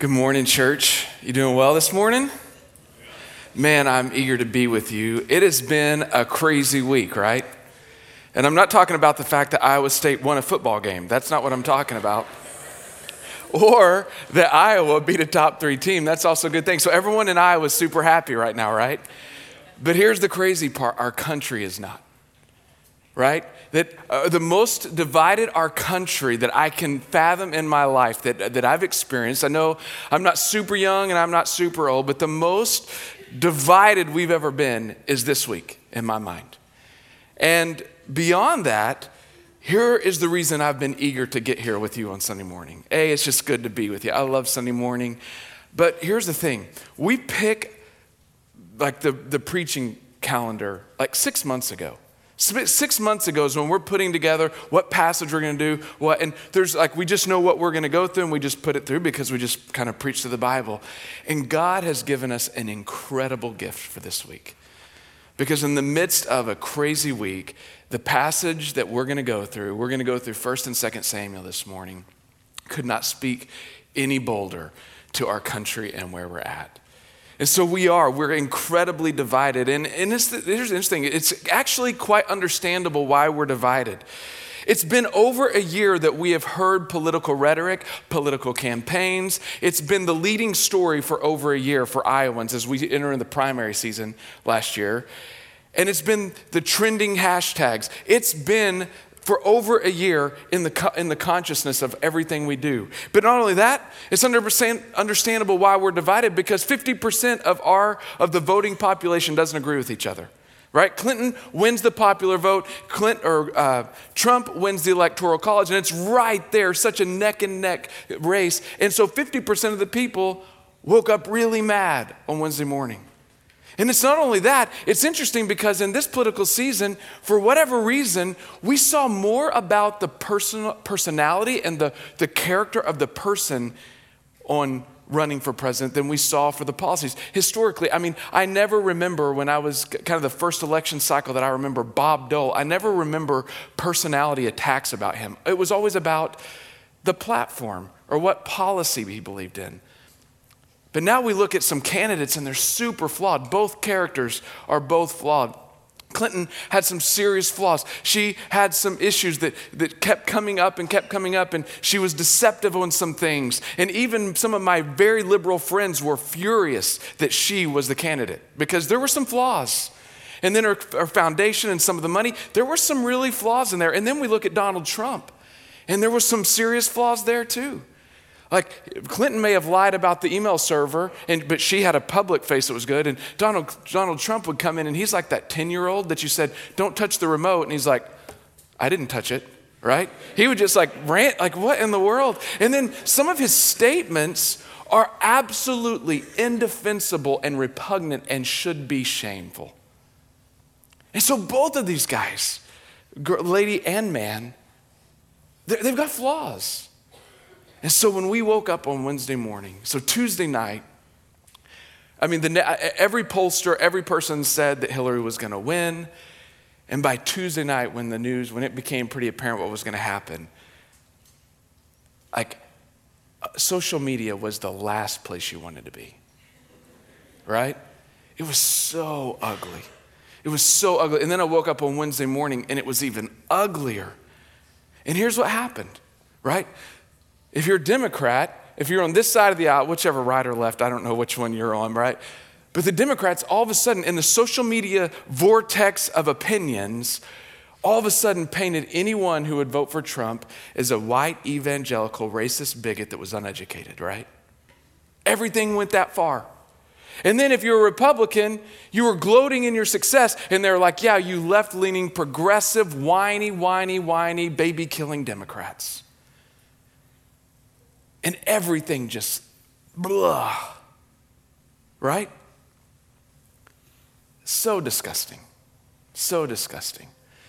Good morning, church. You doing well this morning? Man, I'm eager to be with you. It has been a crazy week, right? And I'm not talking about the fact that Iowa State won a football game. That's not what I'm talking about. Or that Iowa beat a top 3 team. That's also a good thing. So everyone in Iowa is super happy right now, right? But here's the crazy part. Our country is not. Right? That the most divided our country that I can fathom in my life that I've experienced. I know I'm not super young and I'm not super old, but the most divided we've ever been is this week in my mind. And beyond that, here is the reason I've been eager to get here with you on Sunday morning. It's just good to be with you. I love Sunday morning. But here's the thing. We pick like the preaching calendar like 6 months ago. 6 months ago is when we're putting together what passage we're going to do, and there's like, we just know what we're going to go through and we just put it through because we just kind of preach to the Bible. And God has given us an incredible gift for this week. Because in the midst of a crazy week, the passage that we're going to go through 1 and 2 Samuel this morning, could not speak any bolder to our country and where we're at. And so we're incredibly divided. And here's the interesting, it's actually quite understandable why we're divided. It's been over a year that we have heard political rhetoric, political campaigns. It's been the leading story for over a year for Iowans as we enter in the primary season last year. And it's been the trending hashtags. It's been for over a year in the consciousness of everything we do. But not only that, it's understandable why we're divided, because 50% of the voting population doesn't agree with each other, right? Clinton wins the popular vote, Trump wins the Electoral College, and it's right there, such a neck and neck race. And so 50% of the people woke up really mad on Wednesday morning. And it's not only that, it's interesting because in this political season, for whatever reason, we saw more about the personality and the character of the person on running for president than we saw for the policies. Historically, I never remember when I was kind of the first election cycle that I remember Bob Dole, I never remember personality attacks about him. It was always about the platform or what policy he believed in. But now we look at some candidates and they're super flawed. Both characters are both flawed. Clinton had some serious flaws. She had some issues that kept coming up, and she was deceptive on some things. And even some of my very liberal friends were furious that she was the candidate because there were some flaws. And then her foundation and some of the money, there were some really flaws in there. And then we look at Donald Trump, and there were some serious flaws there too. Like Clinton may have lied about the email server, but she had a public face that was good. And Donald Trump would come in and he's like that 10-year-old that you said, don't touch the remote. And he's like, I didn't touch it, right? He would just like rant, like what in the world? And then some of his statements are absolutely indefensible and repugnant and should be shameful. And so both of these guys, lady and man, they've got flaws. And so when we woke up on Wednesday morning, so Tuesday night, every pollster, every person said that Hillary was going to win. And by Tuesday night, when it became pretty apparent what was going to happen, like social media was the last place you wanted to be, right? It was so ugly. It was so ugly. And then I woke up on Wednesday morning and it was even uglier. And here's what happened, right? If you're a Democrat, if you're on this side of the aisle, whichever right or left, I don't know which one you're on, right? But the Democrats, all of a sudden, in the social media vortex of opinions, all of a sudden painted anyone who would vote for Trump as a white, evangelical, racist bigot that was uneducated, right? Everything went that far. And then if you're a Republican, you were gloating in your success, and they're like, yeah, you left-leaning, progressive, whiny, baby-killing Democrats. And everything just, blah, right? So disgusting. So disgusting.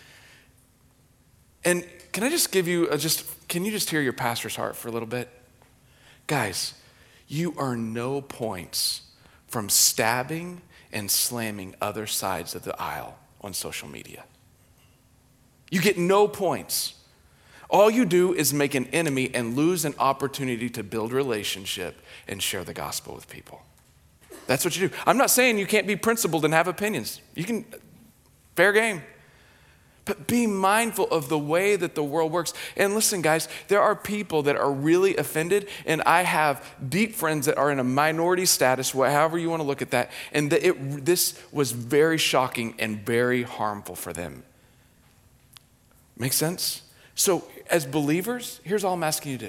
And can I just give you can you just hear your pastor's heart for a little bit? Guys, you earn no points from stabbing and slamming other sides of the aisle on social media. You get no points. All you do is make an enemy and lose an opportunity to build relationship and share the gospel with people. That's what you do. I'm not saying you can't be principled and have opinions. You can, fair game. But be mindful of the way that the world works. And listen, guys, there are people that are really offended, and I have deep friends that are in a minority status, however you want to look at that, and this was very shocking and very harmful for them. Make sense? So as believers, here's all I'm asking you to do.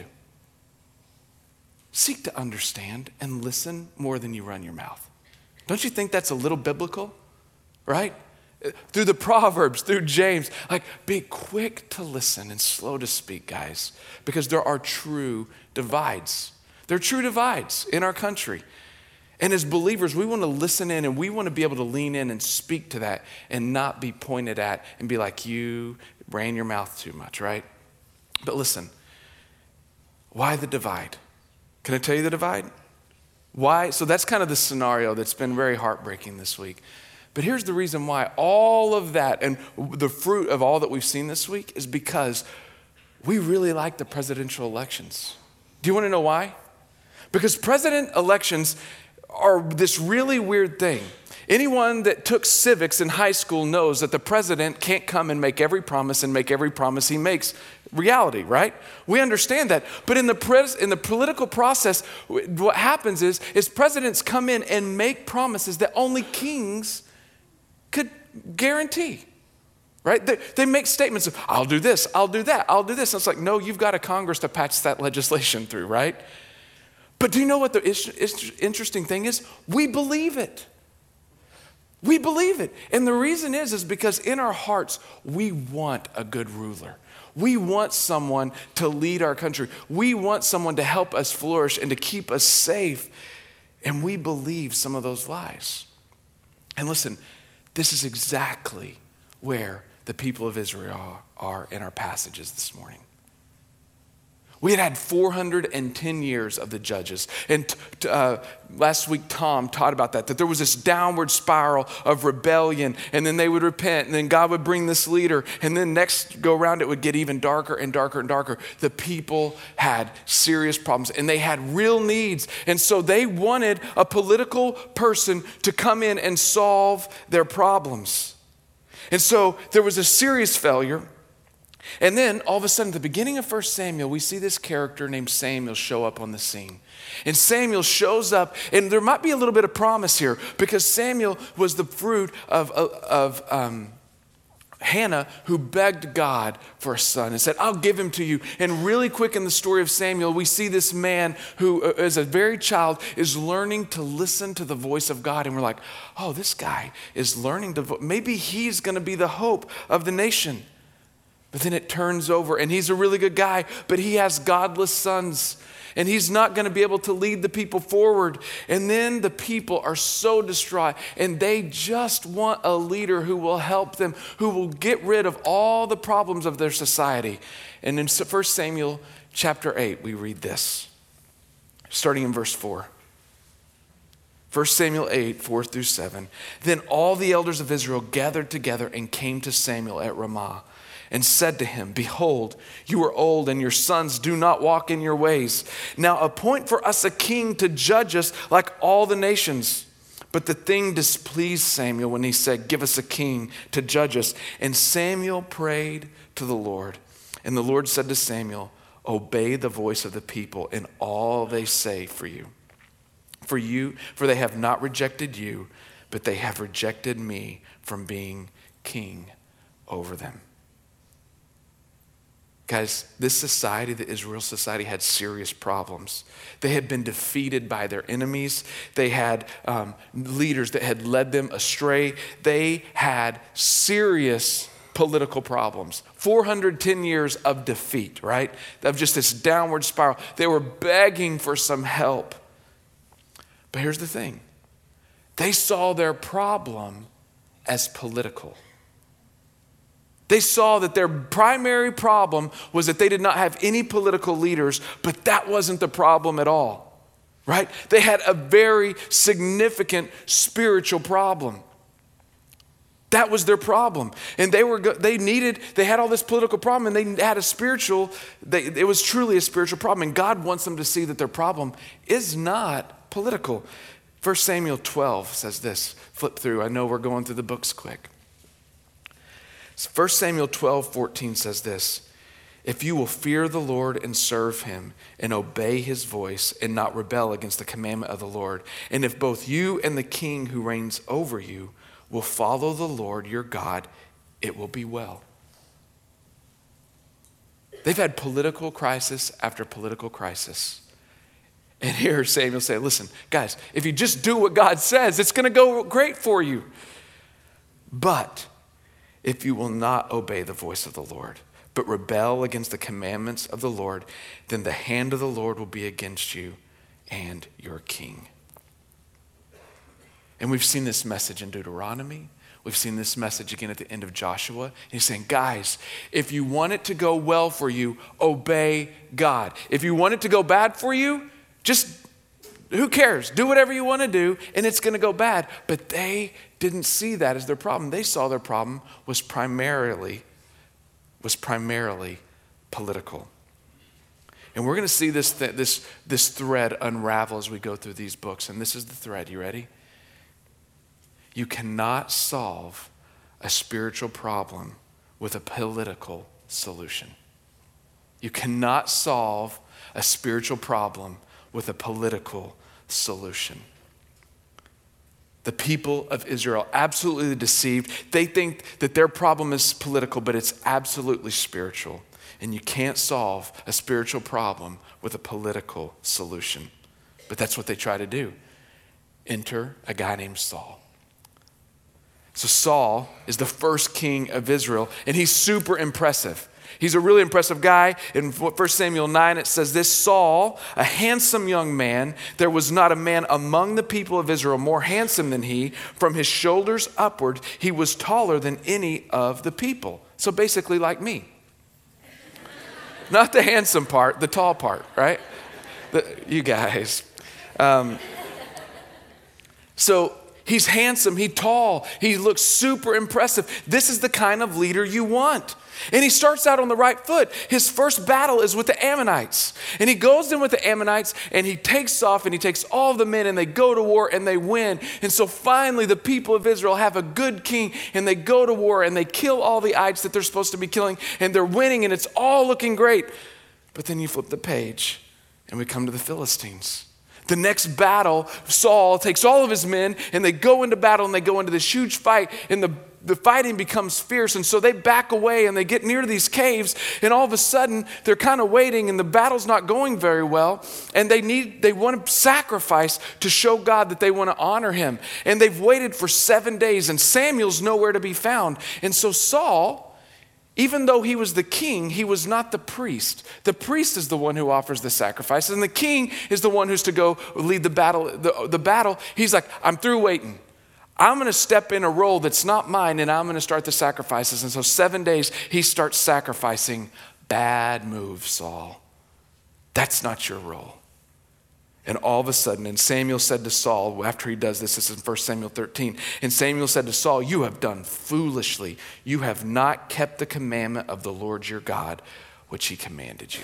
Seek to understand and listen more than you run your mouth. Don't you think that's a little biblical, right? Through the Proverbs, through James, like be quick to listen and slow to speak, guys, because there are true divides. There are true divides in our country. And as believers, we want to listen in and we want to be able to lean in and speak to that and not be pointed at and be like, you ran your mouth too much, right? But listen, why the divide? Can I tell you the divide? Why? So that's kind of the scenario that's been very heartbreaking this week. But here's the reason why all of that and the fruit of all that we've seen this week is because we really like the presidential elections. Do you want to know why? Because president elections are this really weird thing. Anyone that took civics in high school knows that the president can't come and make every promise and make every promise he makes reality, right? We understand that. But in the political process, what happens is presidents come in and make promises that only kings could guarantee, right? They make statements of, I'll do this, I'll do that, I'll do this. And it's like, no, you've got a Congress to patch that legislation through, right? But do you know what the interesting thing is? We believe it. We believe it. And the reason is because in our hearts, we want a good ruler. We want someone to lead our country. We want someone to help us flourish and to keep us safe. And we believe some of those lies. And listen, this is exactly where the people of Israel are in our passages this morning. We had 410 years of the judges. And last week, Tom taught about that there was this downward spiral of rebellion, and then they would repent, and then God would bring this leader, and then next go around, it would get even darker and darker and darker. The people had serious problems, and they had real needs. And so they wanted a political person to come in and solve their problems. And so there was a serious failure. And then all of a sudden, at the beginning of 1 Samuel, we see this character named Samuel show up on the scene. And Samuel shows up, and there might be a little bit of promise here because Samuel was the fruit of Hannah, who begged God for a son and said, I'll give him to you. And really quick in the story of Samuel, we see this man who, as a very child, is learning to listen to the voice of God. And we're like, oh, this guy is learning to, maybe he's going to be the hope of the nation. But then it turns over, and he's a really good guy, but he has godless sons, and he's not going to be able to lead the people forward. And then the people are so distraught, and they just want a leader who will help them, who will get rid of all the problems of their society. And in 1 Samuel chapter 8, we read this, starting in verse 4. 1 Samuel 8, 4 through 7. Then all the elders of Israel gathered together and came to Samuel at Ramah, and said to him, behold, you are old and your sons do not walk in your ways. Now appoint for us a king to judge us like all the nations. But the thing displeased Samuel when he said, give us a king to judge us. And Samuel prayed to the Lord. And the Lord said to Samuel, obey the voice of the people in all they say for you. For they have not rejected you, but they have rejected me from being king over them. Guys, this society, the Israel society, had serious problems. They had been defeated by their enemies. They had leaders that had led them astray. They had serious political problems. 410 years of defeat, right? Of just this downward spiral. They were begging for some help. But here's the thing. They saw their problem as political. They saw that their primary problem was that they did not have any political leaders, but that wasn't the problem at all, right? They had a very significant spiritual problem. That was their problem. And they had all this political problem, and they had it was truly a spiritual problem. And God wants them to see that their problem is not political. 1 Samuel 12 says this. Flip through. I know we're going through the books quick. 1 Samuel 12:14 says this. If you will fear the Lord and serve him and obey his voice and not rebel against the commandment of the Lord, and if both you and the king who reigns over you will follow the Lord your God, it will be well. They've had political crisis after political crisis. And here Samuel say, listen, guys, if you just do what God says, it's going to go great for you. But if you will not obey the voice of the Lord, but rebel against the commandments of the Lord, then the hand of the Lord will be against you and your king. And we've seen this message in Deuteronomy. We've seen this message again at the end of Joshua. He's saying, guys, if you want it to go well for you, obey God. If you want it to go bad for you, just, who cares? Do whatever you want to do, and it's going to go bad. But they didn't see that as their problem. They saw their problem was primarily political. And we're going to see this thread unravel as we go through these books. And this is the thread. You ready? You cannot solve a spiritual problem with a political solution. You cannot solve a spiritual problem with a political solution. The people of Israel, absolutely deceived. They think that their problem is political, but it's absolutely spiritual. And you can't solve a spiritual problem with a political solution. But that's what they try to do. Enter a guy named Saul. So Saul is the first king of Israel, and he's super impressive. He's a really impressive guy. In 1 Samuel 9, it says this, Saul, a handsome young man, there was not a man among the people of Israel more handsome than he. From his shoulders upward, he was taller than any of the people. So basically like me. Not the handsome part, the tall part, right? You guys. So he's handsome, he's tall, he looks super impressive. This is the kind of leader you want. And he starts out on the right foot. His first battle is with the Ammonites. And he goes in with the Ammonites and he takes off and he takes all of the men and they go to war and they win. And so finally the people of Israel have a good king and they go to war and they kill all the ites that they're supposed to be killing and they're winning and it's all looking great. But then you flip the page and we come to the Philistines. The next battle, Saul takes all of his men and they go into battle and they go into this huge fight and the fighting becomes fierce. And so they back away and they get near these caves and all of a sudden they're kind of waiting and the battle's not going very well. And they want to sacrifice to show God that they want to honor him. And they've waited for 7 days and Samuel's nowhere to be found. And so Saul, even though he was the king, he was not the priest. The priest is the one who offers the sacrifice, and the king is the one who's to go lead the battle. The battle, he's like, I'm through waiting. I'm going to step in a role that's not mine, and I'm going to start the sacrifices. And so 7 days, he starts sacrificing. Bad move, Saul. That's not your role. And all of a sudden, and Samuel said to Saul, after he does this is in 1 Samuel 13, and Samuel said to Saul, you have done foolishly. You have not kept the commandment of the Lord your God, which he commanded you.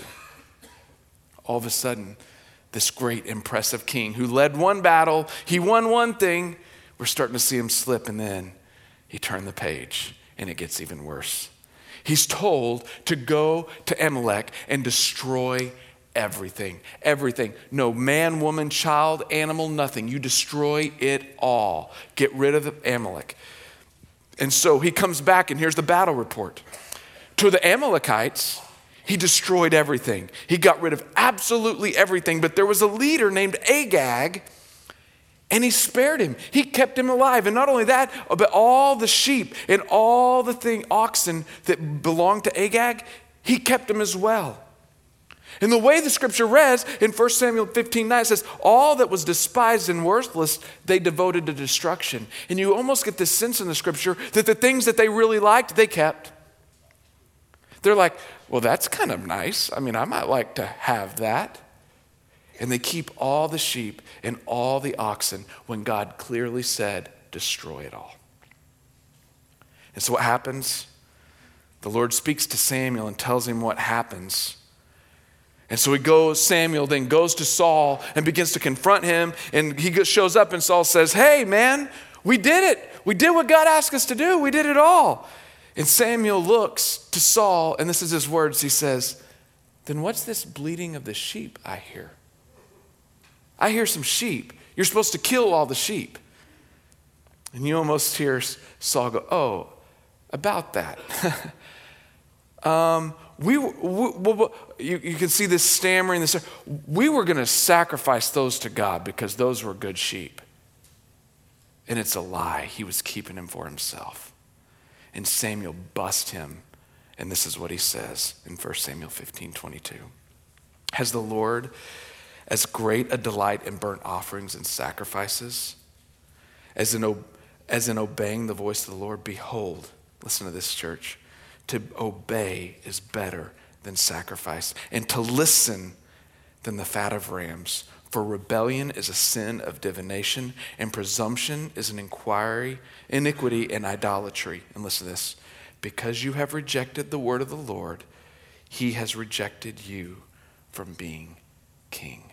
All of a sudden, this great, impressive king who led one battle, he won one thing, we're starting to see him slip, and then he turned the page, and it gets even worse. He's told to go to Amalek and destroy everything. No man, woman, child, animal, nothing. You destroy it all. Get rid of the Amalek. And so he comes back and here's the battle report. To the Amalekites, he destroyed everything. He got rid of absolutely everything. But there was a leader named Agag and he spared him. He kept him alive. And not only that, but all the sheep and all the oxen that belonged to Agag, he kept them as well. And the way the scripture reads in 1 Samuel 15:9 says, all that was despised and worthless, they devoted to destruction. And you almost get this sense in the scripture that the things that they really liked, they kept. They're like, well, that's kind of nice. I mean, I might like to have that. And they keep all the sheep and all the oxen when God clearly said, destroy it all. And so what happens? The Lord speaks to Samuel and tells him what happens. And so Samuel then goes to Saul and begins to confront him. And he shows up and Saul says, hey man, we did it. We did what God asked us to do. We did it all. And Samuel looks to Saul, and this is his words. He says, then what's this bleating of the sheep I hear? I hear some sheep. You're supposed to kill all the sheep. And you almost hear Saul go, oh, about that. You can see this stammering. We were going to sacrifice those to God because those were good sheep. And it's a lie. He was keeping them for himself. And Samuel busts him. And this is what he says in 1 Samuel 15:22. Has the Lord as great a delight in burnt offerings and sacrifices as in obeying the voice of the Lord? Behold, listen to this, church. To obey is better than sacrifice, and to listen than the fat of rams. For rebellion is a sin of divination, and presumption is an iniquity and idolatry. And listen to this. Because you have rejected the word of the Lord, he has rejected you from being king.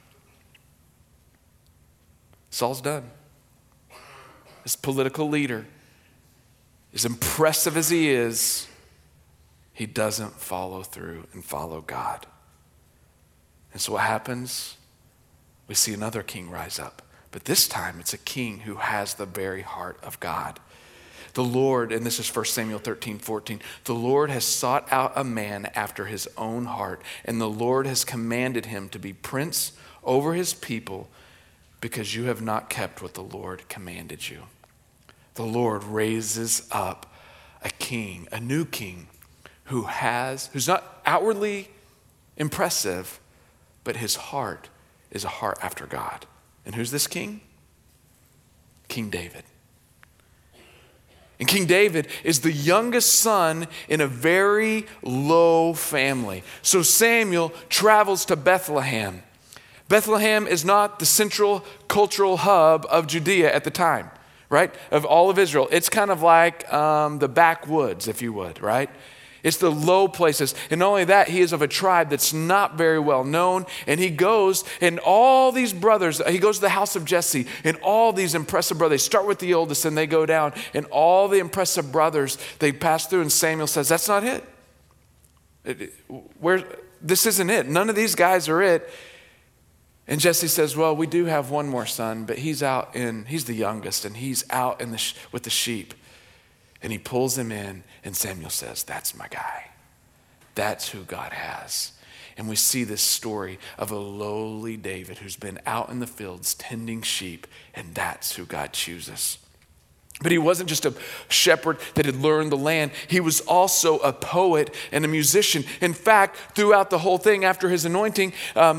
Saul's done. This political leader, as impressive as he is, he doesn't follow through and follow God. And so what happens? We see another king rise up. But this time it's a king who has the very heart of God. The Lord, and this is 1 Samuel 13:14, the Lord has sought out a man after his own heart, and the Lord has commanded him to be prince over his people because you have not kept what the Lord commanded you. The Lord raises up a king, a new king, who's not outwardly impressive, but his heart is a heart after God. And who's this king? King David. And King David is the youngest son in a very low family. So Samuel travels to Bethlehem. Bethlehem is not the central cultural hub of Judea at the time, right? Of all of Israel. It's kind of like the backwoods, if you would, right? It's the low places. And not only that, he is of a tribe that's not very well known. And he goes, and all these brothers, he goes to the house of Jesse, and all these impressive brothers, they start with the oldest and they go down. And all the impressive brothers, they pass through, and Samuel says, that's not it. This isn't it. None of these guys are it. And Jesse says, well, we do have one more son, but he's the youngest, and he's out with the sheep. And he pulls him in, and Samuel says, that's my guy. That's who God has. And we see this story of a lowly David who's been out in the fields tending sheep, and that's who God chooses. But he wasn't just a shepherd that had learned the land. He was also a poet and a musician. In fact, throughout the whole thing after his anointing,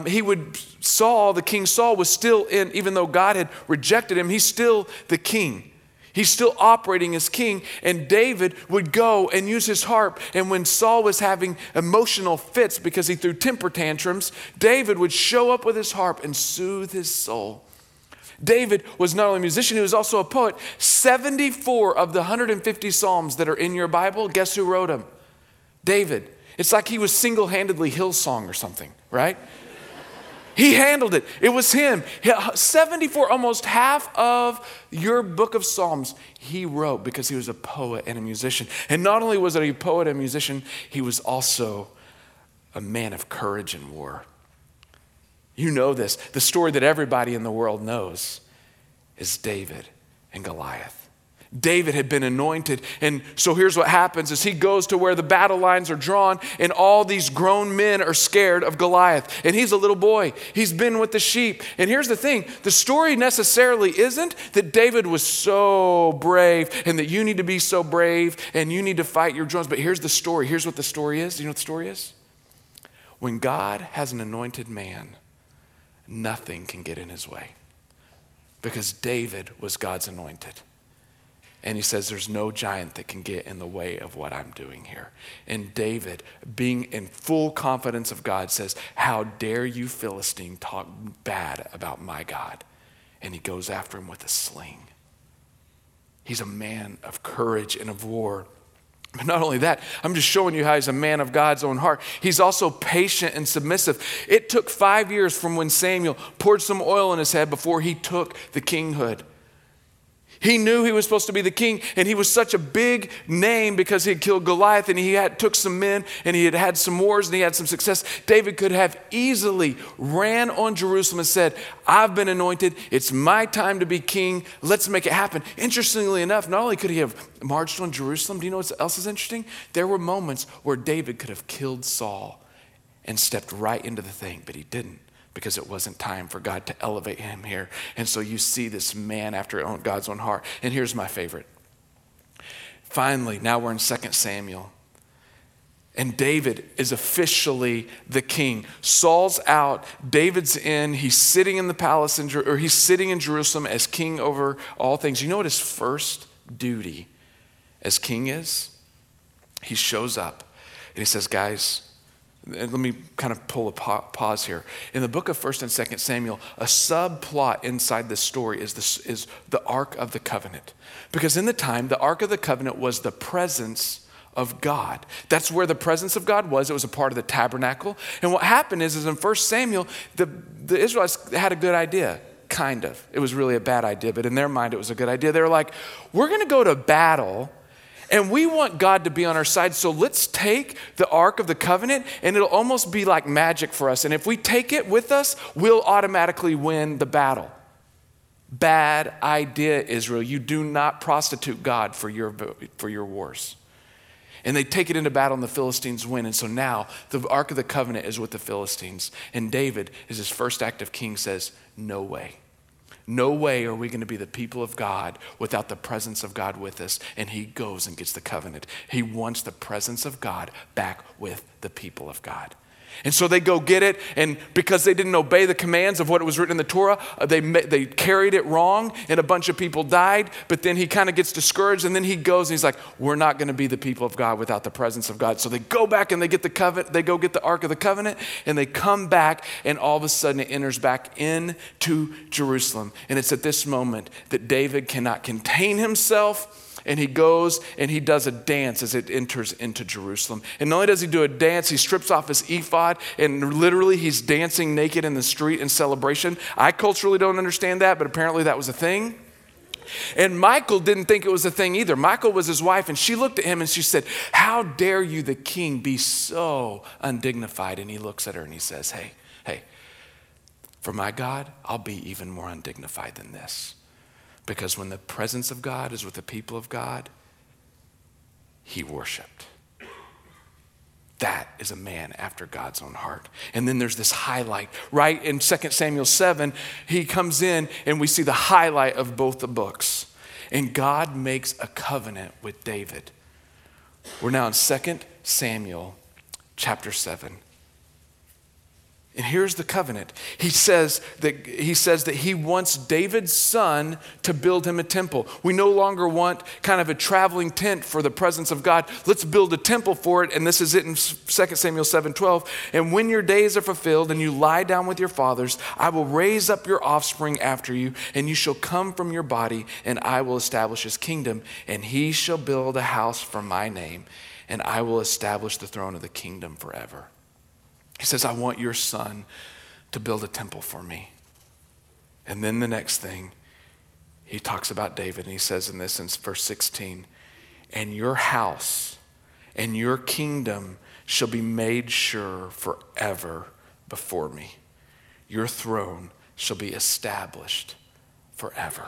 the King Saul was still in, even though God had rejected him, he's still the king. He's still operating as king, and David would go and use his harp. And when Saul was having emotional fits because he threw temper tantrums, David would show up with his harp and soothe his soul. David was not only a musician, he was also a poet. 74 of the 150 Psalms that are in your Bible, guess who wrote them? David. It's like he was single-handedly Hillsong or something, right? He handled it. It was him. 74, almost half of your book of Psalms, he wrote because he was a poet and a musician. And not only was he a poet and a musician, he was also a man of courage in war. You know this. The story that everybody in the world knows is David and Goliath. David had been anointed, and so here's what happens is he goes to where the battle lines are drawn, and all these grown men are scared of Goliath, and he's a little boy. He's been with the sheep. And here's the thing, the story necessarily isn't that David was so brave and that you need to be so brave and you need to fight your drones, but here's the story. Here's what the story is. Do you know what the story is? When God has an anointed man, nothing can get in his way because David was God's anointed. And he says, there's no giant that can get in the way of what I'm doing here. And David, being in full confidence of God, says, how dare you, Philistine, talk bad about my God? And he goes after him with a sling. He's a man of courage and of war. But not only that, I'm just showing you how he's a man of God's own heart. He's also patient and submissive. It took 5 years from when Samuel poured some oil in his head before he took the kinghood. He knew he was supposed to be the king, and he was such a big name because he had killed Goliath, and he took some men, and he had some wars, and he had some success. David could have easily ran on Jerusalem and said, I've been anointed. It's my time to be king. Let's make it happen. Interestingly enough, not only could he have marched on Jerusalem, do you know what else is interesting? There were moments where David could have killed Saul and stepped right into the thing, but he didn't, because it wasn't time for God to elevate him here. And so you see this man after God's own heart. And here's my favorite. Finally, now we're in 2 Samuel. And David is officially the king. Saul's out, David's in, he's sitting in the palace, he's sitting in Jerusalem as king over all things. You know what his first duty as king is? He shows up and he says, guys, and let me kind of pull a pause here. In the book of 1 and 2 Samuel, a subplot inside this story is the Ark of the Covenant. Because in the time, the Ark of the Covenant was the presence of God. That's where the presence of God was. It was a part of the tabernacle. And what happened is in 1 Samuel, the Israelites had a good idea. Kind of. It was really a bad idea, but in their mind, it was a good idea. They were like, we're going to go to battle, and we want God to be on our side, so let's take the Ark of the Covenant, and it'll almost be like magic for us. And if we take it with us, we'll automatically win the battle. Bad idea, Israel. You do not prostitute God for your wars. And they take it into battle, and the Philistines win. And so now the Ark of the Covenant is with the Philistines. And David, as his first act of king, says, no way. No way are we going to be the people of God without the presence of God with us. And he goes and gets the covenant. He wants the presence of God back with the people of God. And so they go get it, and because they didn't obey the commands of what was written in the Torah, they carried it wrong, and a bunch of people died. But then he kind of gets discouraged, and then he goes and he's like, we're not going to be the people of God without the presence of God. So they go back and they get the covenant, they go get the Ark of the Covenant, and they come back, and all of a sudden it enters back into Jerusalem. And it's at this moment that David cannot contain himself. And he goes and he does a dance as it enters into Jerusalem. And not only does he do a dance, he strips off his ephod, and literally he's dancing naked in the street in celebration. I culturally don't understand that, but apparently that was a thing. And Michal didn't think it was a thing either. Michal was his wife, and she looked at him and she said, how dare you, the king, be so undignified? And he looks at her and he says, hey, for my God, I'll be even more undignified than this. Because when the presence of God is with the people of God, he worshiped. That is a man after God's own heart. And then there's this highlight, right? In 2 Samuel 7, he comes in and we see the highlight of both the books. And God makes a covenant with David. We're now in 2 Samuel chapter 7. And here's the covenant. He says that he wants David's son to build him a temple. We no longer want kind of a traveling tent for the presence of God. Let's build a temple for it. And this is it in 2 Samuel 7:12. And when your days are fulfilled and you lie down with your fathers, I will raise up your offspring after you, and you shall come from your body, and I will establish his kingdom, and he shall build a house for my name, and I will establish the throne of the kingdom forever. He says, I want your son to build a temple for me. And then the next thing, he talks about David, and he says in verse 16, and your house and your kingdom shall be made sure forever before me. Your throne shall be established forever.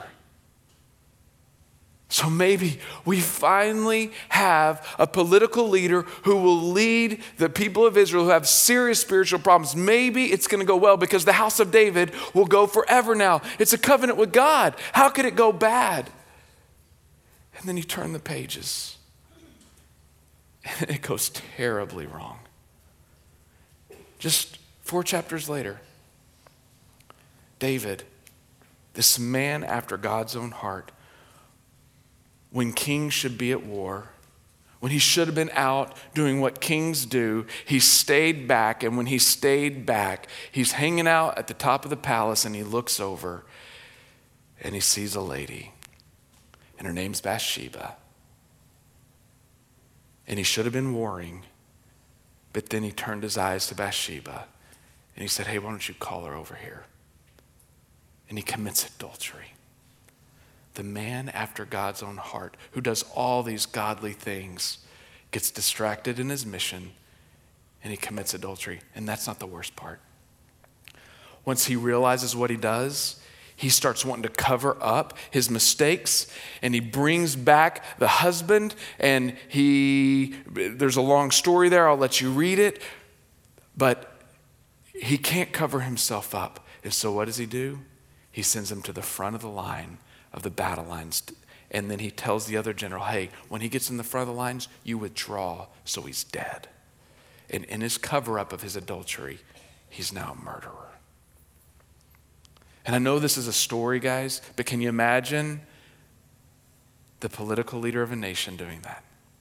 So maybe we finally have a political leader who will lead the people of Israel who have serious spiritual problems. Maybe it's going to go well because the house of David will go forever now. It's a covenant with God. How could it go bad? And then you turn the pages and it goes terribly wrong. Just 4 chapters later, David, this man after God's own heart, when kings should be at war, when he should have been out doing what kings do, he stayed back. And when he stayed back, he's hanging out at the top of the palace, and he looks over and he sees a lady and her name's Bathsheba. And he should have been warring, but then he turned his eyes to Bathsheba and he said, hey, why don't you call her over here? And he commits adultery. The man after God's own heart, who does all these godly things, gets distracted in his mission and he commits adultery. And that's not the worst part. Once he realizes what he does, he starts wanting to cover up his mistakes, and he brings back the husband, and there's a long story there, I'll let you read it, but he can't cover himself up. And so what does he do? He sends him to the front of the line of the battle lines, and then he tells the other general, hey, when he gets in the front of the lines, you withdraw, so he's dead. And in his cover-up of his adultery, he's now a murderer. And I know this is a story, guys, but can you imagine the political leader of a nation doing that?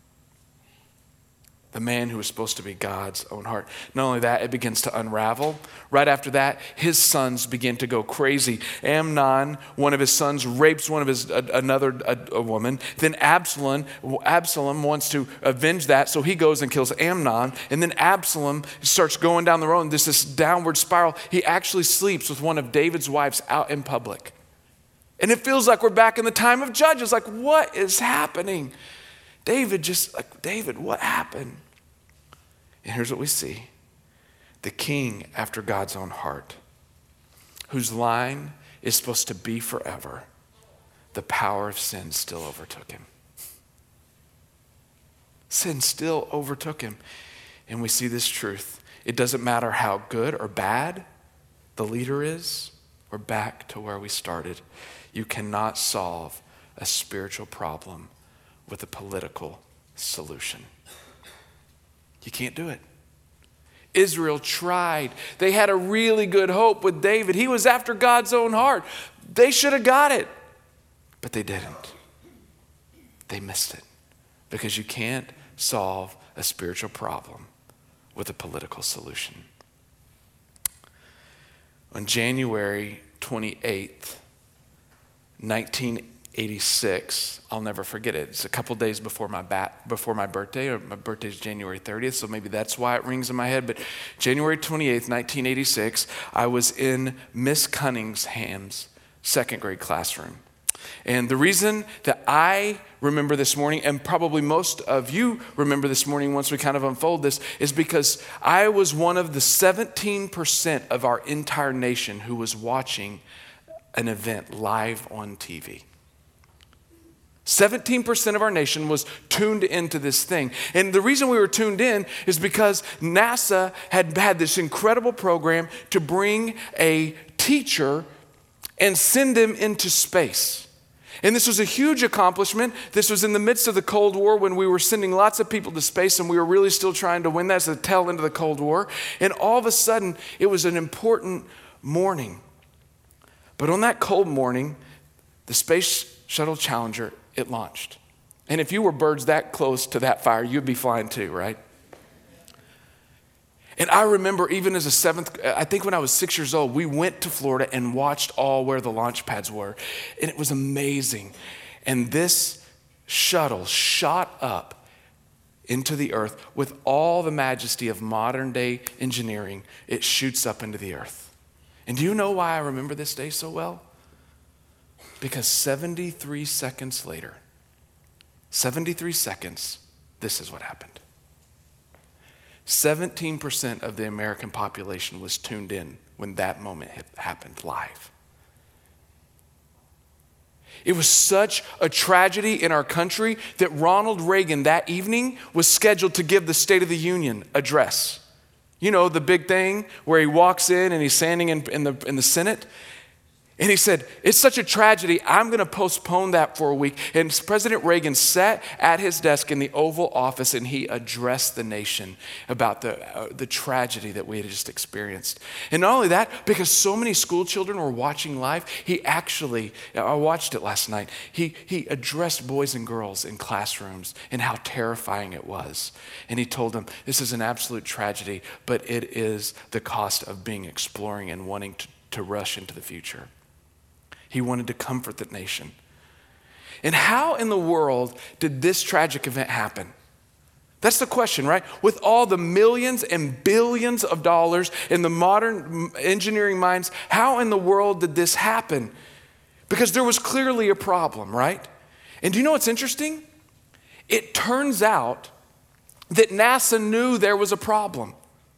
The man who was supposed to be God's own heart. Not only that, it begins to unravel. Right after that, his sons begin to go crazy. Amnon, one of his sons, rapes a woman. Then Absalom wants to avenge that, so he goes and kills Amnon. And then Absalom starts going down the road, and there's this downward spiral. He actually sleeps with one of David's wives out in public. And it feels like we're back in the time of Judges. Like, what is happening? David, what happened? And here's what we see. The king after God's own heart, whose line is supposed to be forever, the power of sin still overtook him. Sin still overtook him. And we see this truth. It doesn't matter how good or bad the leader is, we're back to where we started. You cannot solve a spiritual problem with a political solution. You can't do it. Israel tried. They had a really good hope with David. He was after God's own heart. They should have got it, but they didn't. They missed it because you can't solve a spiritual problem with a political solution. On January 28th, 1986, I'll never forget it. It's a couple days before my birthday, or my birthday is January 30th, so maybe that's why it rings in my head. But January 28th, 1986, I was in Miss Cunningham's second grade classroom. And the reason that I remember this morning, and probably most of you remember this morning once we kind of unfold this, is because I was one of the 17% of our entire nation who was watching an event live on TV. 17% of our nation was tuned into this thing. And the reason we were tuned in is because NASA had this incredible program to bring a teacher and send him into space. And this was a huge accomplishment. This was in the midst of the Cold War when we were sending lots of people to space and we were really still trying to win that as the tail end of the Cold War. And all of a sudden, it was an important morning. But on that cold morning, the Space Shuttle Challenger, it launched. And if you were birds that close to that fire, you'd be flying too, right? And I remember even as I think when I was 6 years old, we went to Florida and watched all where the launch pads were. And it was amazing. And this shuttle shot up into the earth with all the majesty of modern day engineering. It shoots up into the earth. And do you know why I remember this day so well? Because 73 seconds later, 73 seconds, this is what happened. 17% of the American population was tuned in when that moment happened live. It was such a tragedy in our country that Ronald Reagan that evening was scheduled to give the State of the Union address. You know, the big thing where he walks in and he's standing in the Senate. And he said, it's such a tragedy, I'm going to postpone that for a week. And President Reagan sat at his desk in the Oval Office and he addressed the nation about the tragedy that we had just experienced. And not only that, because so many school children were watching live, I watched it last night, he addressed boys and girls in classrooms and how terrifying it was. And he told them, this is an absolute tragedy, but it is the cost of being exploring and wanting to rush into the future. He wanted to comfort the nation. And how in the world did this tragic event happen? That's the question, right? With all the millions and billions of dollars in the modern engineering minds, how in the world did this happen? Because there was clearly a problem, right? And do you know what's interesting? It turns out that NASA knew there was a problem.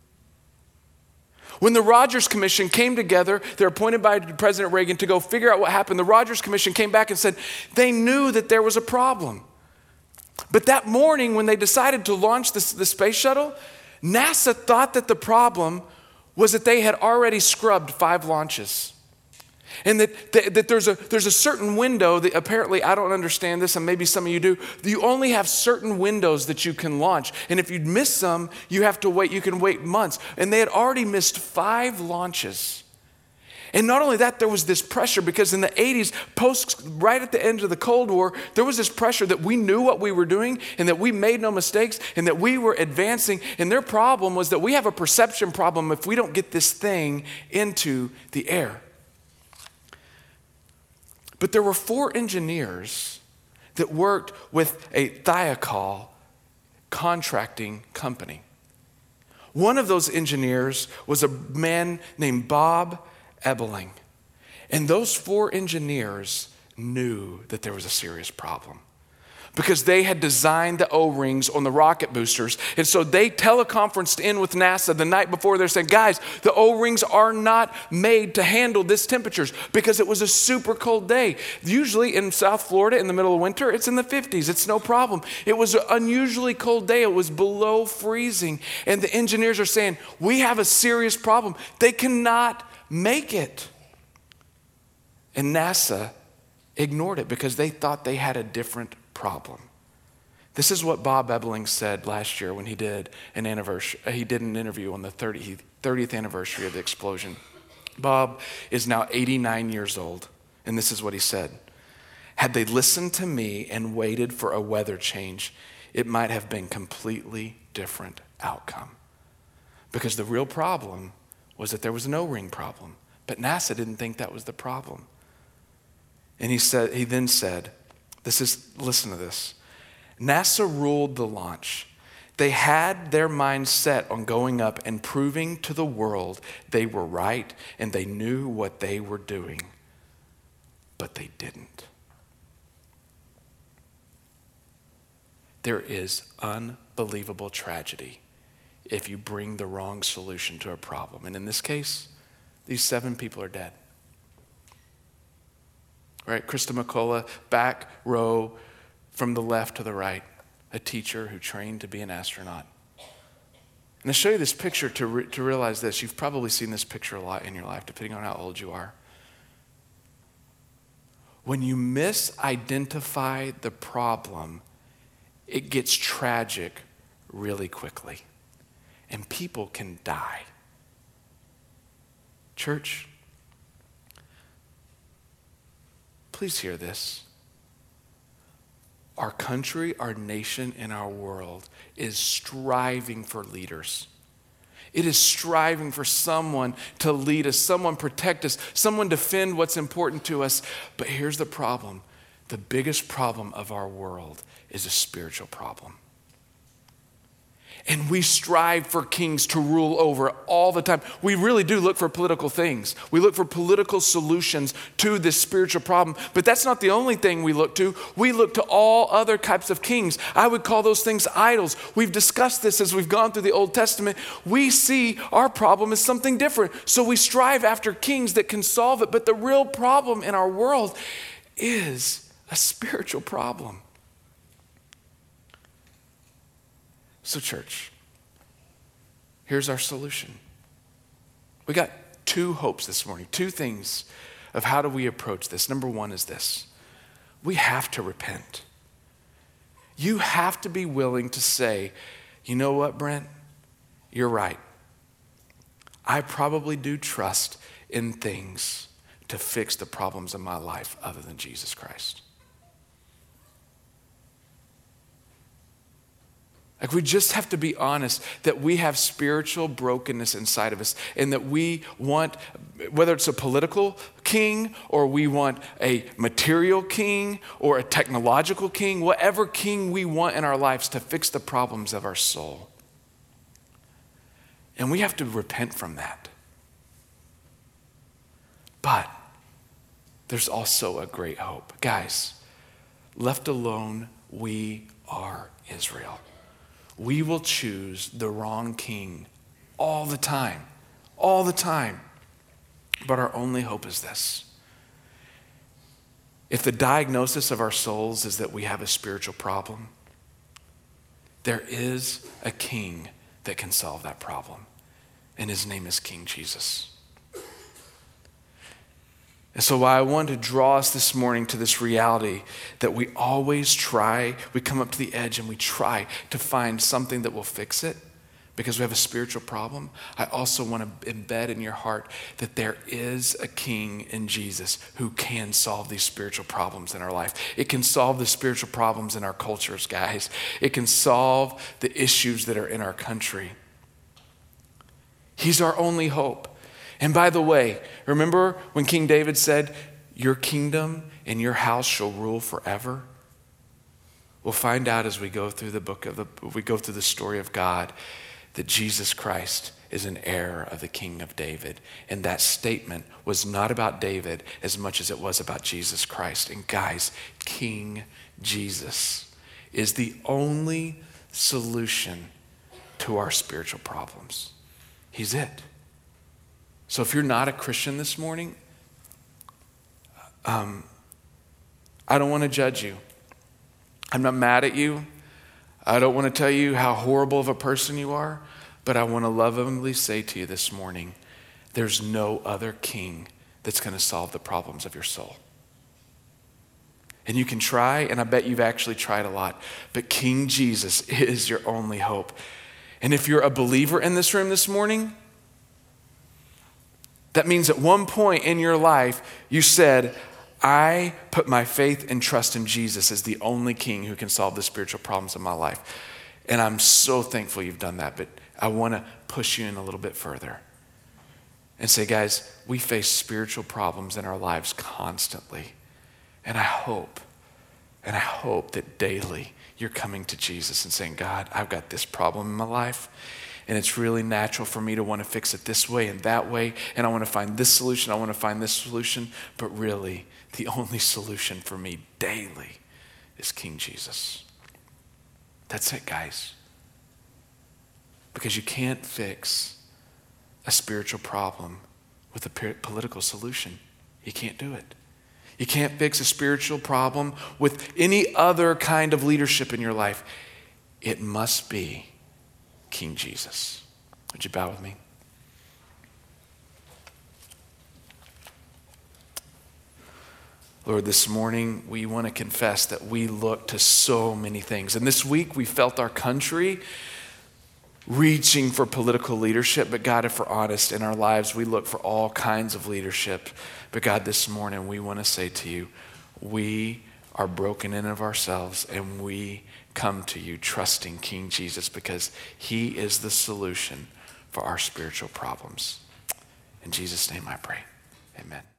When the Rogers Commission came together, they're appointed by President Reagan to go figure out what happened. The Rogers Commission came back and said they knew that there was a problem. But that morning when they decided to launch the space shuttle, NASA thought that the problem was that they had already scrubbed 5 launches. And that there's a certain window that apparently, I don't understand this, and maybe some of you do. You only have certain windows that you can launch. And if you miss some, you have to wait. You can wait months. And they had already missed 5 launches. And not only that, there was this pressure because in the 80s, right at the end of the Cold War, there was this pressure that we knew what we were doing and that we made no mistakes and that we were advancing. And their problem was that we have a perception problem if we don't get this thing into the air. But there were 4 engineers that worked with a Thiokol contracting company. One of those engineers was a man named Bob Ebeling. And those 4 engineers knew that there was a serious problem because they had designed the O-rings on the rocket boosters. And so they teleconferenced in with NASA the night before. They're saying, guys, the O-rings are not made to handle this temperatures because it was a super cold day. Usually in South Florida in the middle of winter, it's in the 50s. It's no problem. It was an unusually cold day. It was below freezing. And the engineers are saying, we have a serious problem. They cannot make it. And NASA ignored it because they thought they had a different problem. This is what Bob Ebeling said last year when he did an interview on the 30th anniversary of the explosion. Bob is now 89 years old, and this is what he said. Had they listened to me and waited for a weather change, it might have been completely different outcome. Because the real problem was that there was an O-ring problem, but NASA didn't think that was the problem. And he then said, listen to this. NASA ruled the launch. They had their minds set on going up and proving to the world they were right and they knew what they were doing, but they didn't. There is unbelievable tragedy if you bring the wrong solution to a problem. And in this case, these 7 people are dead. Right, Krista McCullough, back row from the left to the right, a teacher who trained to be an astronaut. And I show you this picture to realize this. You've probably seen this picture a lot in your life, depending on how old you are. When you misidentify the problem, it gets tragic really quickly, and people can die. Church, please hear this. Our country, our nation, and our world is striving for leaders. It is striving for someone to lead us, someone protect us, someone defend what's important to us. But here's the problem. The biggest problem of our world is a spiritual problem. And we strive for kings to rule over all the time. We really do look for political things. We look for political solutions to this spiritual problem. But that's not the only thing we look to. We look to all other types of kings. I would call those things idols. We've discussed this as we've gone through the Old Testament. We see our problem as something different. So we strive after kings that can solve it. But the real problem in our world is a spiritual problem. So church, here's our solution. We got 2 hopes this morning, 2 things of how do we approach this. Number 1 is this. We have to repent. You have to be willing to say, you know what, Brent? You're right. I probably do trust in things to fix the problems of my life other than Jesus Christ. Like, we just have to be honest that we have spiritual brokenness inside of us, and that we want, whether it's a political king or we want a material king or a technological king, whatever king we want in our lives to fix the problems of our soul. And we have to repent from that. But there's also a great hope. Guys, left alone, we are Israel. We will choose the wrong king all the time. But our only hope is this. If the diagnosis of our souls is that we have a spiritual problem, there is a king that can solve that problem, and his name is King Jesus. And so I want to draw us this morning to this reality that we always we come up to the edge and we try to find something that will fix it because we have a spiritual problem. I also want to embed in your heart that there is a king in Jesus who can solve these spiritual problems in our life. It can solve the spiritual problems in our cultures, guys. It can solve the issues that are in our country. He's our only hope. And by the way, remember when King David said, "Your kingdom and your house shall rule forever"? We'll find out as we go through the story of God that Jesus Christ is an heir of the King of David. And that statement was not about David as much as it was about Jesus Christ. And guys, King Jesus is the only solution to our spiritual problems. He's it. So if you're not a Christian this morning, I don't want to judge you. I'm not mad at you. I don't want to tell you how horrible of a person you are, but I want to lovingly say to you this morning, there's no other king that's going to solve the problems of your soul. And you can try, and I bet you've actually tried a lot, but King Jesus is your only hope. And if you're a believer in this room this morning, that means at one point in your life, you said, I put my faith and trust in Jesus as the only king who can solve the spiritual problems of my life. And I'm so thankful you've done that, but I want to push you in a little bit further and say, guys, we face spiritual problems in our lives constantly. And I hope that daily you're coming to Jesus and saying, God, I've got this problem in my life. And it's really natural for me to want to fix it this way and that way. And I want to find this solution. I want to find this solution. But really, the only solution for me daily is King Jesus. That's it, guys. Because you can't fix a spiritual problem with a political solution. You can't do it. You can't fix a spiritual problem with any other kind of leadership in your life. It must be King Jesus. Would you bow with me? Lord, this morning we want to confess that we look to so many things. And this week we felt our country reaching for political leadership. But God, if we're honest, in our lives we look for all kinds of leadership. But God, this morning we want to say to you, we are broken in of ourselves and we come to you trusting King Jesus because he is the solution for our spiritual problems. In Jesus' name I pray. Amen.